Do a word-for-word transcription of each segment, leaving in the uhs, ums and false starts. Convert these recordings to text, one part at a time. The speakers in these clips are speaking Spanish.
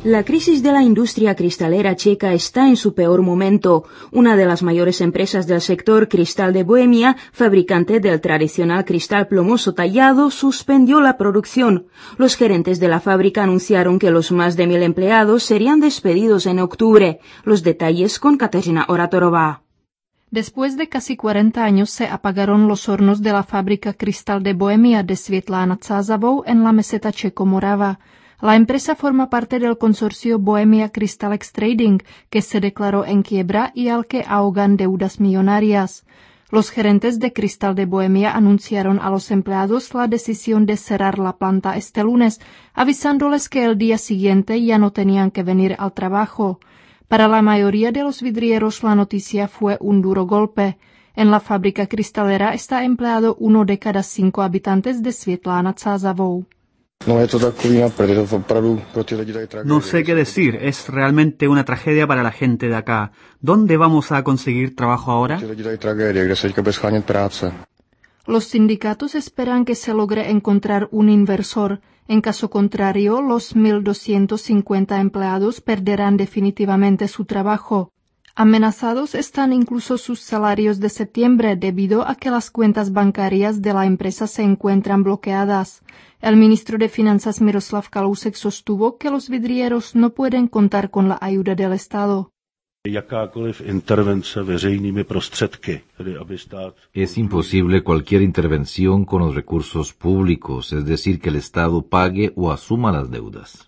La crisis de la industria cristalera checa está en su peor momento. Una de las mayores empresas del sector, Cristal de Bohemia, fabricante del tradicional cristal plomoso tallado, suspendió la producción. Los gerentes de la fábrica anunciaron que los más de mil empleados serían despedidos en octubre. Los detalles con Kateřina Oratorova. Después de casi cuarenta años se apagaron los hornos de la fábrica Cristal de Bohemia de Světlá nad Sázavou en la meseta Čekomorava. La empresa forma parte del consorcio Bohemia Crystalex Trading, que se declaró en quiebra y al que ahogan deudas millonarias. Los gerentes de Cristal de Bohemia anunciaron a los empleados la decisión de cerrar la planta este lunes, avisándoles que el día siguiente ya no tenían que venir al trabajo. Para la mayoría de los vidrieros la noticia fue un duro golpe. En la fábrica cristalera está empleado uno de cada cinco habitantes de Světlá nad Sázavou. No sé qué decir, es realmente una tragedia para la gente de acá. ¿Dónde vamos a conseguir trabajo ahora? Los sindicatos esperan que se logre encontrar un inversor. En caso contrario, los mil doscientos cincuenta empleados perderán definitivamente su trabajo. Amenazados están incluso sus salarios de septiembre debido a que las cuentas bancarias de la empresa se encuentran bloqueadas. El ministro de Finanzas Miroslav Kalousek sostuvo que los vidrieros no pueden contar con la ayuda del Estado. Es imposible cualquier intervención con los recursos públicos, es decir, que el Estado pague o asuma las deudas.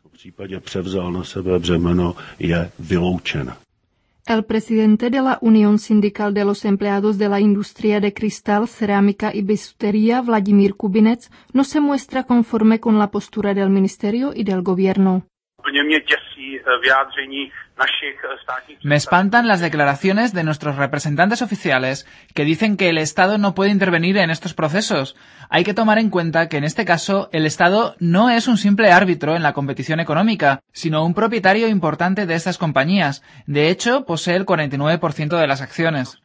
El presidente de la Unión Sindical de los Empleados de la Industria de Cristal, Cerámica y Bisutería, Vladimír Kubinec, no se muestra conforme con la postura del ministerio y del gobierno. Me espantan las declaraciones de nuestros representantes oficiales que dicen que el Estado no puede intervenir en estos procesos. Hay que tomar en cuenta que en este caso el Estado no es un simple árbitro en la competición económica, sino un propietario importante de estas compañías. De hecho, posee el cuarenta y nueve por ciento de las acciones.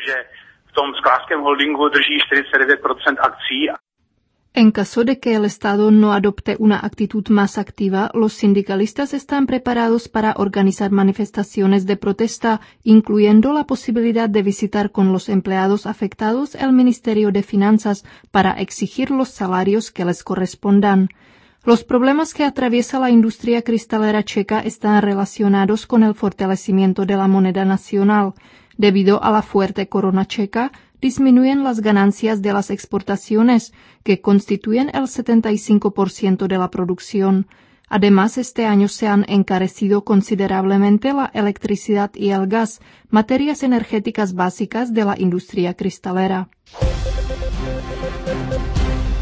En caso de que el Estado no adopte una actitud más activa, los sindicalistas están preparados para organizar manifestaciones de protesta, incluyendo la posibilidad de visitar con los empleados afectados el Ministerio de Finanzas para exigir los salarios que les correspondan. Los problemas que atraviesa la industria cristalera checa están relacionados con el fortalecimiento de la moneda nacional. Debido a la fuerte corona checa, disminuyen las ganancias de las exportaciones, que constituyen el setenta y cinco por ciento de la producción. Además, este año se han encarecido considerablemente la electricidad y el gas, materias energéticas básicas de la industria cristalera.